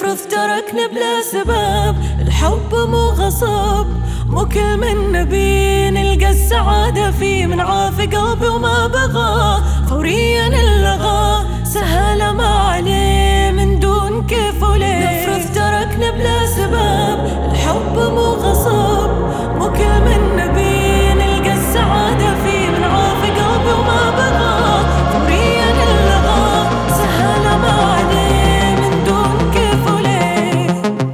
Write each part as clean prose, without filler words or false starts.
نفرض تركنا بلا سبب، الحب مو غصب، مو كل من نبي نلقى السعادة فيه، من عاف قلبي وما بغى فوريا اللغى، سهل ما عليه من دون كيف وليه. نفرض تركنا بلا سبب، الحب مو غصب، مو كل من نبي نلقى السعادة فيه، من عاف قلبي وما بغى فوريا اللغى، سهل ما عليه من دون كيف وليه.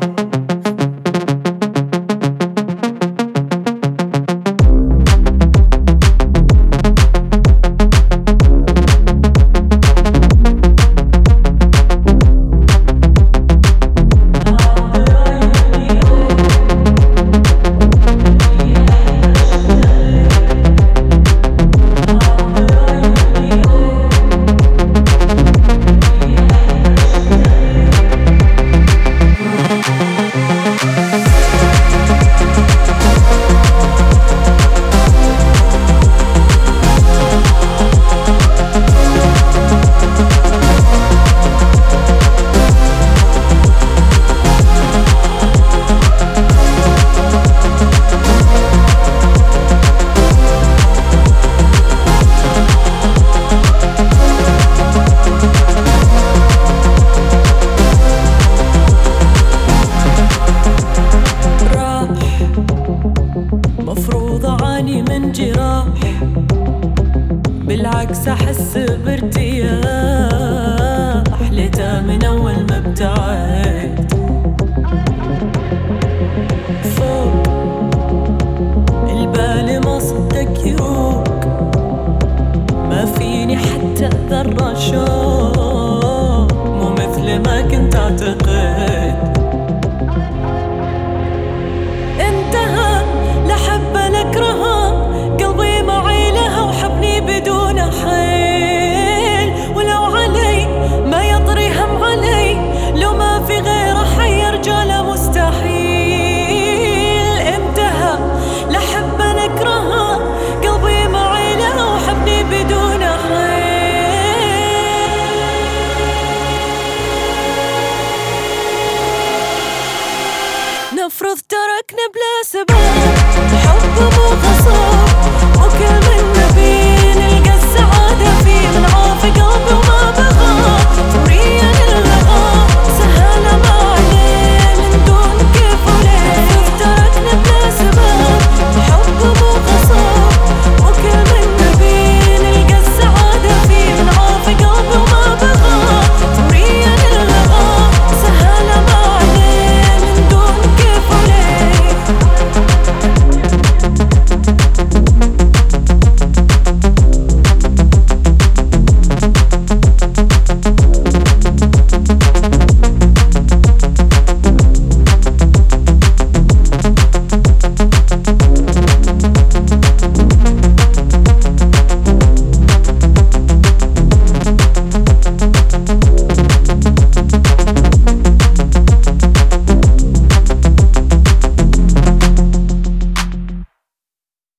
مفروض أعاني من جراح، بالعكس أحس بارتياح، ليته من أول ما ابتعد فوق البال ما صدق يروق، ما فيني حتى ذرة شوق، مو مثل ما كنت أعتقد. انتهى لحب نكرهها، قلبي معي لها وحبني بدون حيل، ولو علي ما يطري هم علي، لو ما في غيره حي رجاله مستحيل. انتهى لحب نكرهها، قلبي معي لها وحبني بدون حيل. نفرض تركنا بلا سبب،